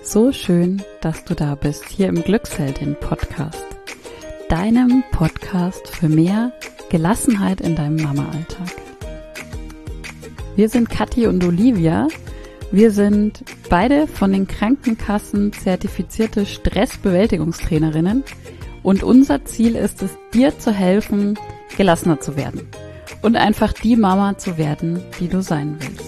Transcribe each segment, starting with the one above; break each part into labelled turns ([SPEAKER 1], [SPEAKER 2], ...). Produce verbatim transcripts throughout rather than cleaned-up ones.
[SPEAKER 1] So schön, dass du da bist, hier im Glücksheldin-Podcast, deinem Podcast für mehr Gelassenheit in deinem Mama-Alltag. Wir sind Kathi und Olivia. Wir sind beide von den Krankenkassen zertifizierte Stressbewältigungstrainerinnen und unser Ziel ist es, dir zu helfen, gelassener zu werden und einfach die Mama zu werden, die du sein willst.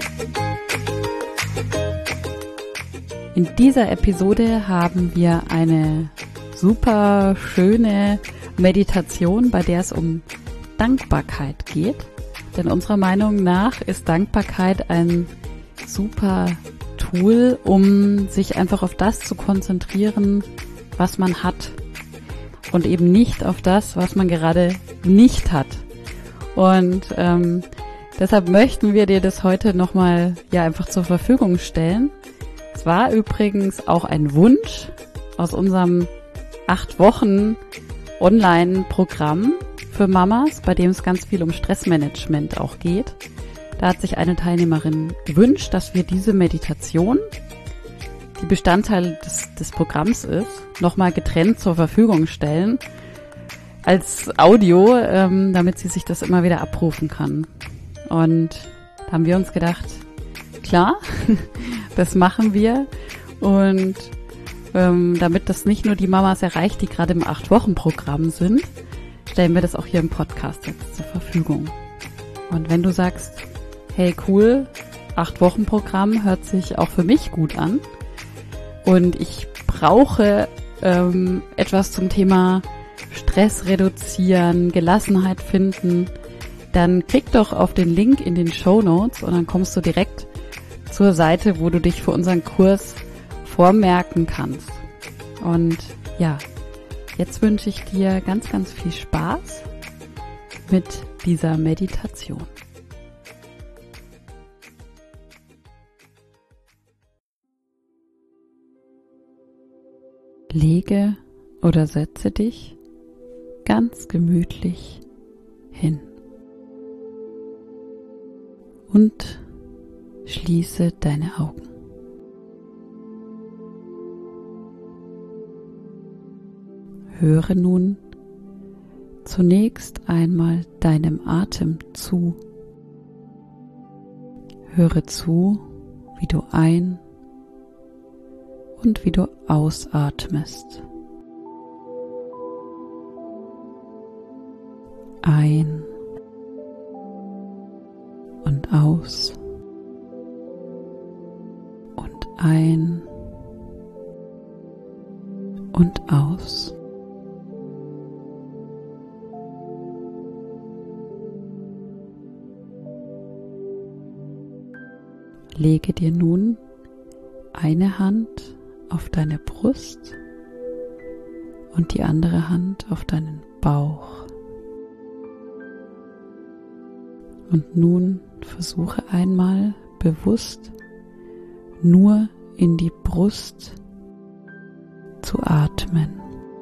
[SPEAKER 1] In dieser Episode haben wir eine super schöne Meditation, bei der es um Dankbarkeit geht. Denn unserer Meinung nach ist Dankbarkeit ein super Tool, um sich einfach auf das zu konzentrieren, was man hat. Und eben nicht auf das, was man gerade nicht hat. Und ähm, deshalb möchten wir dir das heute nochmal ja einfach zur Verfügung stellen. Es war übrigens auch ein Wunsch aus unserem acht Wochen Online-Programm für Mamas, bei dem es ganz viel um Stressmanagement auch geht. Da hat sich eine Teilnehmerin gewünscht, dass wir diese Meditation, die Bestandteil des, des Programms ist, nochmal getrennt zur Verfügung stellen als Audio, ähm, damit sie sich das immer wieder abrufen kann. Und da haben wir uns gedacht, klar, das machen wir. Und ähm, damit das nicht nur die Mamas erreicht, die gerade im acht Wochen Programm sind, stellen wir das auch hier im Podcast jetzt zur Verfügung. Und wenn du sagst, hey cool, acht Wochen Programm hört sich auch für mich gut an und ich brauche ähm, etwas zum Thema Stress reduzieren, Gelassenheit finden, dann klick doch auf den Link in den Shownotes und dann kommst du direkt zur Seite, wo du dich für unseren Kurs vormerken kannst. Und ja, jetzt wünsche ich dir ganz, ganz viel Spaß mit dieser Meditation. Lege oder setze dich ganz gemütlich hin und schließe deine Augen. Höre nun zunächst einmal deinem Atem zu. Höre zu, wie du ein- und wie du ausatmest. Ein und aus. Und ein und aus. Lege dir nun eine Hand auf deine Brust und die andere Hand auf deinen Bauch. Und nun versuche einmal bewusst nur in die Brust zu atmen.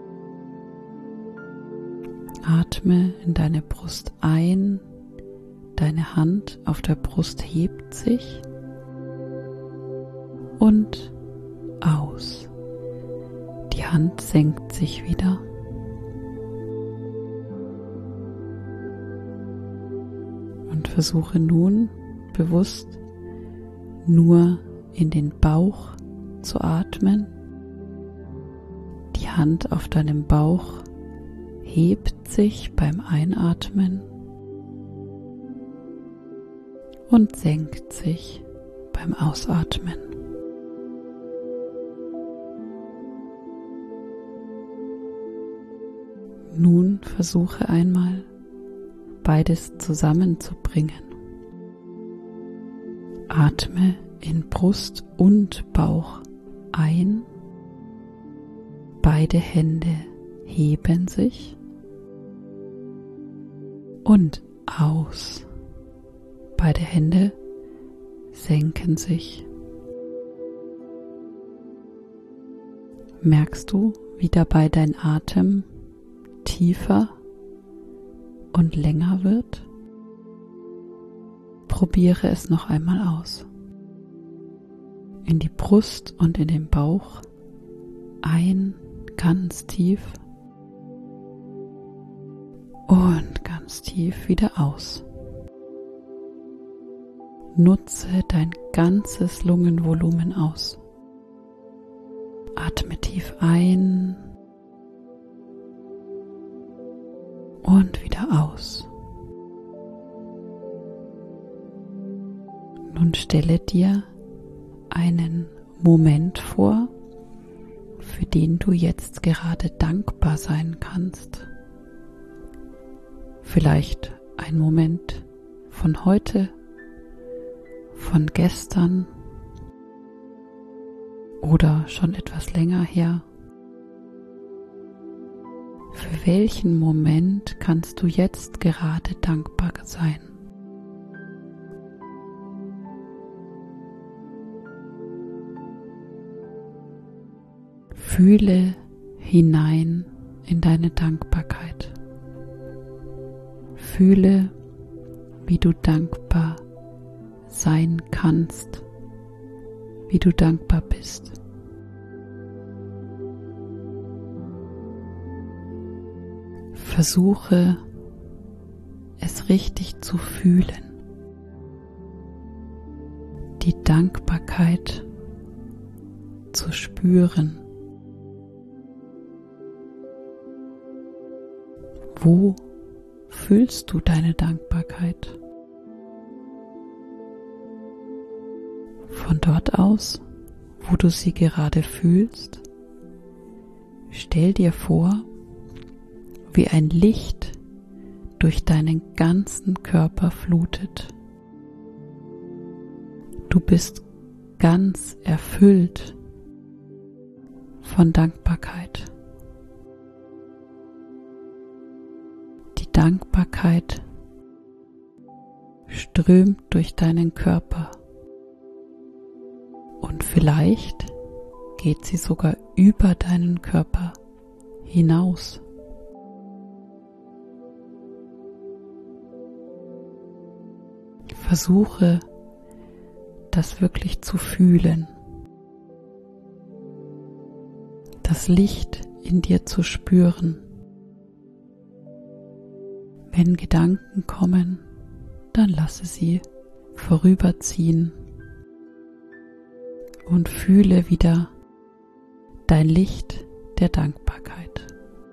[SPEAKER 1] Atme in deine Brust ein, deine Hand auf der Brust hebt sich und aus. Die Hand senkt sich wieder. Und versuche nun bewusst nur in den Bauch zu atmen. Die Hand auf deinem Bauch hebt sich beim Einatmen und senkt sich beim Ausatmen. Nun versuche einmal, beides zusammenzubringen. Atme in Brust und Bauch ein. Beide Hände heben sich und aus. Beide Hände senken sich. Merkst du, wie dabei dein Atem tiefer und länger wird? Probiere es noch einmal aus. in die Brust und in den Bauch ein, ganz tief und ganz tief wieder aus. Nutze dein ganzes Lungenvolumen aus. Atme tief ein und wieder aus. Nun stelle dir einen Moment vor, für den du jetzt gerade dankbar sein kannst. Vielleicht ein Moment von heute, von gestern oder schon etwas länger her. Für welchen Moment kannst du jetzt gerade dankbar sein? Fühle hinein in deine Dankbarkeit. Fühle, wie du dankbar sein kannst, wie du dankbar bist. Versuche, es richtig zu fühlen. Die Dankbarkeit zu spüren. Wo fühlst du deine Dankbarkeit? Von dort aus, wo du sie gerade fühlst, stell dir vor, wie ein Licht durch deinen ganzen Körper flutet. Du bist ganz erfüllt von Dankbarkeit. Die Dankbarkeit strömt durch deinen Körper und vielleicht geht sie sogar über deinen Körper hinaus. Versuche, das wirklich zu fühlen, das Licht in dir zu spüren. Wenn Gedanken kommen, dann lasse sie vorüberziehen und fühle wieder dein Licht der Dankbarkeit.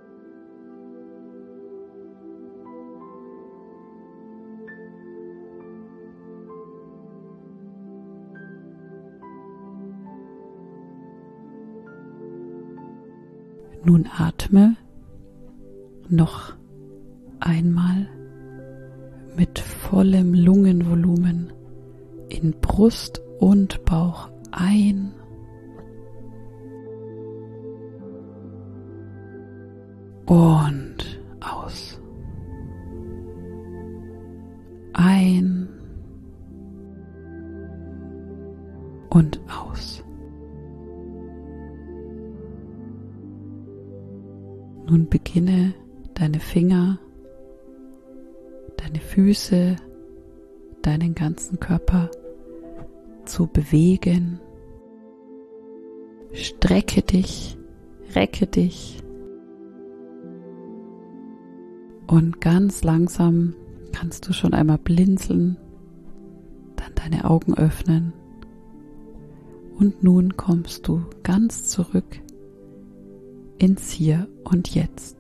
[SPEAKER 1] Nun atme noch einmal mit vollem Lungenvolumen in Brust und Bauch ein und aus. Ein und aus. Nun beginne deine Finger, deine Füße, deinen ganzen Körper zu bewegen. Strecke dich, recke dich und ganz langsam kannst du schon einmal blinzeln, dann deine Augen öffnen und nun kommst du ganz zurück ins Hier und Jetzt.